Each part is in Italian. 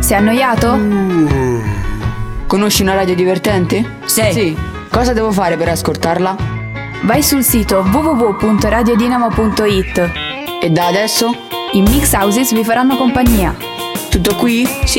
Sei annoiato? Conosci una radio divertente? Sì. Cosa devo fare per ascoltarla? Vai sul sito www.radiodinamo.it. E da adesso? I Mix Houses vi faranno compagnia. Tutto qui? Sì.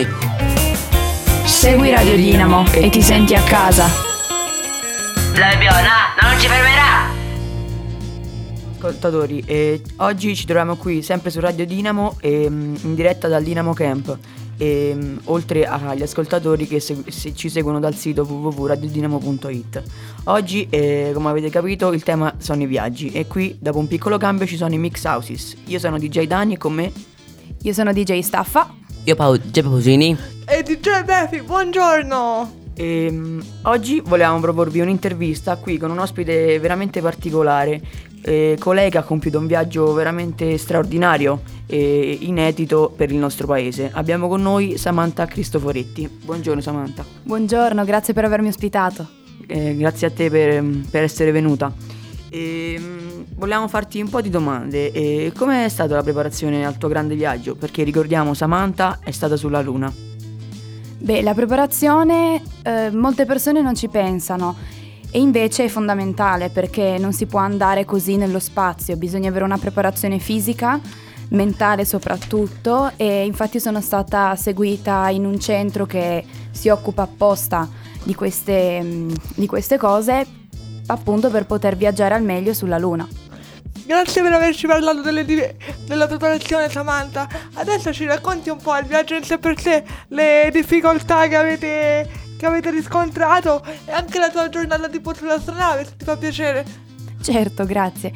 Segui Radio Dinamo e ti senti a casa. La Biona non ci fermerà! Ascoltatori, oggi ci troviamo qui sempre su Radio Dinamo in diretta dal Dinamo Camp. Oltre agli ascoltatori che ci seguono dal sito www.radiodinamo.it. Oggi, come avete capito, il tema sono i viaggi e qui, dopo un piccolo cambio, ci sono i Mix Houses. Io sono DJ Dani e con me Io sono DJ Staffa. Io DJ Pausini. E DJ Befi, buongiorno! Oggi volevamo proporvi un'intervista qui con un ospite veramente particolare, colei che ha compiuto un viaggio veramente straordinario e inedito per il nostro paese. Abbiamo con noi Samantha Cristoforetti. Buongiorno Samantha. Buongiorno, grazie per avermi ospitato. Grazie a te per essere venuta. Volevamo farti un po' di domande. Come è stata la preparazione al tuo grande viaggio? Perché ricordiamo, Samantha è stata sulla Luna. Beh, la preparazione molte persone non ci pensano e invece è fondamentale perché non si può andare così nello spazio, bisogna avere una preparazione fisica, mentale soprattutto, e infatti sono stata seguita in un centro che si occupa apposta di queste cose, appunto per poter viaggiare al meglio sulla Luna. Grazie per averci parlato della preparazione, Samantha. Adesso ci racconti un po' il viaggio in sé per sé, le difficoltà che avete riscontrato e anche la tua giornata di bordo sull'astronave, se ti fa piacere. Certo, grazie.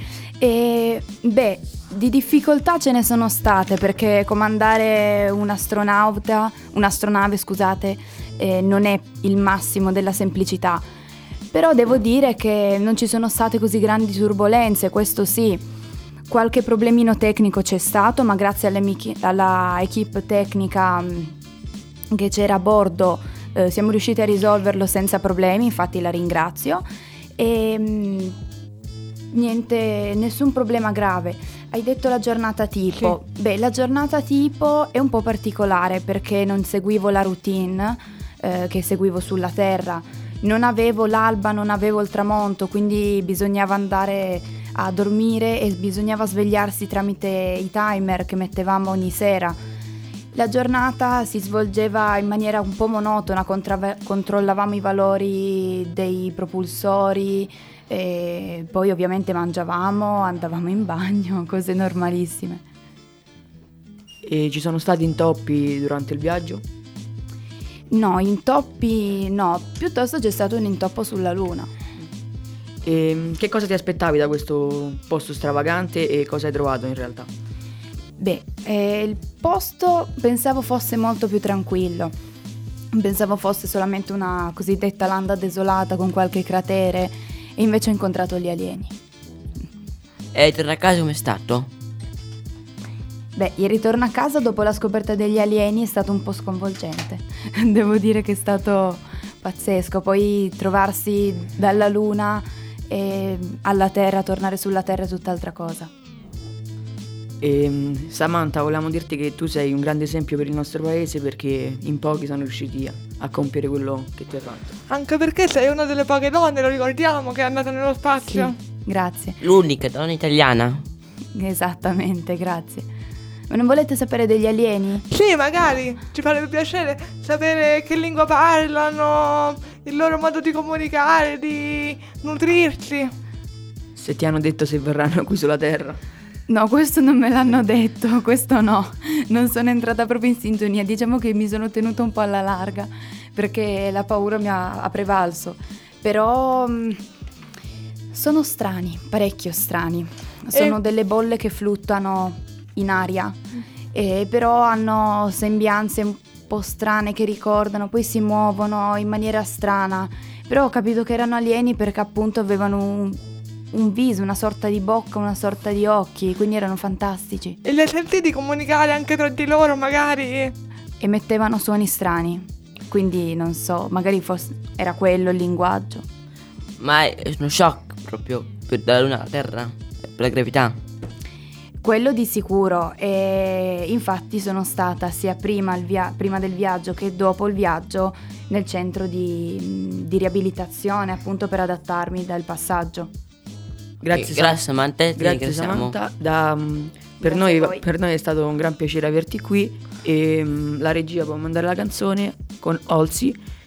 Di difficoltà ce ne sono state perché comandare un'astronave, non è il massimo della semplicità. Però devo dire che non ci sono state così grandi turbolenze, questo sì. Qualche problemino tecnico c'è stato, ma grazie alla equipe tecnica che c'era a bordo siamo riusciti a risolverlo senza problemi, infatti la ringrazio. E nessun problema grave. Hai detto la giornata tipo. Sì. Beh, la giornata tipo è un po' particolare perché non seguivo la routine che seguivo sulla Terra. Non avevo l'alba, non avevo il tramonto, quindi bisognava andare a dormire e bisognava svegliarsi tramite i timer che mettevamo ogni sera. La giornata si svolgeva in maniera un po' monotona, controllavamo i valori dei propulsori e poi ovviamente mangiavamo, andavamo in bagno, cose normalissime. E ci sono stati intoppi durante il viaggio? No, intoppi no, piuttosto c'è stato un intoppo sulla Luna. E che cosa ti aspettavi da questo posto stravagante e cosa hai trovato in realtà? Beh, il posto pensavo fosse molto più tranquillo. Pensavo fosse solamente una cosiddetta landa desolata con qualche cratere e invece ho incontrato gli alieni. E torna a casa com'è stato? Beh, il ritorno a casa dopo la scoperta degli alieni è stato un po' sconvolgente. Devo dire che è stato pazzesco. Poi trovarsi dalla Luna e alla Terra, tornare sulla Terra è tutt'altra cosa. Samantha, volevamo dirti che tu sei un grande esempio per il nostro paese perché in pochi sono riusciti a compiere quello che tu hai fatto. Anche perché sei una delle poche donne, lo ricordiamo, che è andata nello spazio. Sì, grazie. L'unica donna italiana. Esattamente, grazie. Ma non volete sapere degli alieni? Sì, magari, ci farebbe piacere sapere che lingua parlano, il loro modo di comunicare, di nutrirsi. Se ti hanno detto se verranno qui sulla Terra? No, questo non me l'hanno detto, questo no. Non sono entrata proprio in sintonia, diciamo che mi sono tenuta un po' alla larga perché la paura mi ha prevalso. Però sono strani, parecchio strani. Sono delle bolle che fluttuano in aria, però hanno sembianze un po' strane che ricordano, poi si muovono in maniera strana, però ho capito che erano alieni perché appunto avevano un viso, una sorta di bocca, una sorta di occhi, quindi erano fantastici. E li hai sentiti comunicare anche tra di loro magari? Emettevano suoni strani, quindi non so, magari era quello il linguaggio. Ma è uno shock proprio dalla Luna alla Terra, per la gravità. Quello di sicuro, e infatti sono stata sia prima del viaggio che dopo il viaggio nel centro di riabilitazione, appunto per adattarmi dal passaggio. Grazie, Grazie Samantha, ti Grazie ringraziamo. Samantha. Grazie a voi. Per noi è stato un gran piacere averti qui e la regia può mandare la canzone con Olsi